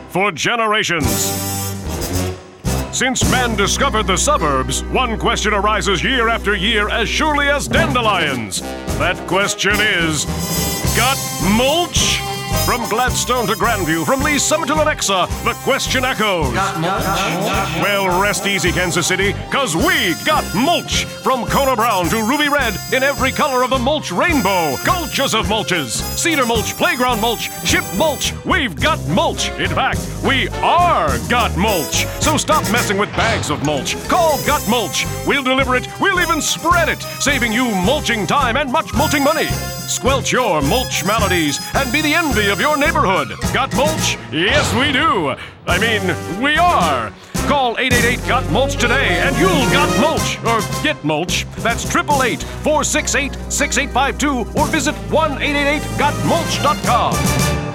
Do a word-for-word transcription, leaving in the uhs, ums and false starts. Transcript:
for generations. Since man discovered the suburbs, one question arises year after year as surely as dandelions. That question is, got mulch? From Gladstone to Grandview, from Lee's Summit to Lenexa, the question echoes. Got mulch? Well, rest easy, Kansas City, cause we got mulch! From Kona Brown to Ruby Red, in every color of the mulch rainbow. Gulches of mulches. Cedar mulch, playground mulch, chip mulch. We've got mulch. In fact, we are Got Mulch. So stop messing with bags of mulch. Call Got Mulch. We'll deliver it. We'll even spread it, saving you mulching time and much mulching money. Squelch your mulch maladies and be the envy of your neighborhood. Got mulch? Yes, we do. I mean, we are. Call eight eight eight, G O T mulch today and you'll got mulch, or get mulch. That's eight eight eight, four six eight, six eight five two or visit one eight eight eight got mulch dot com.